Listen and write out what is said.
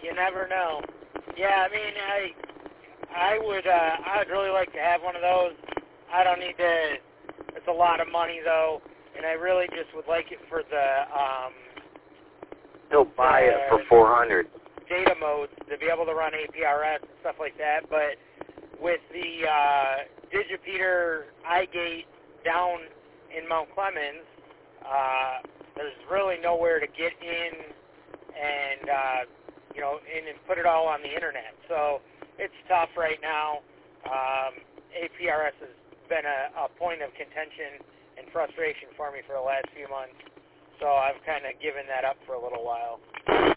You never know. Yeah, I mean, I'd really like to have one of those. I don't need to. It's a lot of money though, and I really just would like it for the. He'll buy it for $400. Data modes to be able to run APRS and stuff like that, but with the Digipeater iGate down in Mount Clemens, there's really nowhere to get in and and put it all on the internet. So it's tough right now. APRS has been a point of contention and frustration for me for the last few months, so I've kind of given that up for a little while.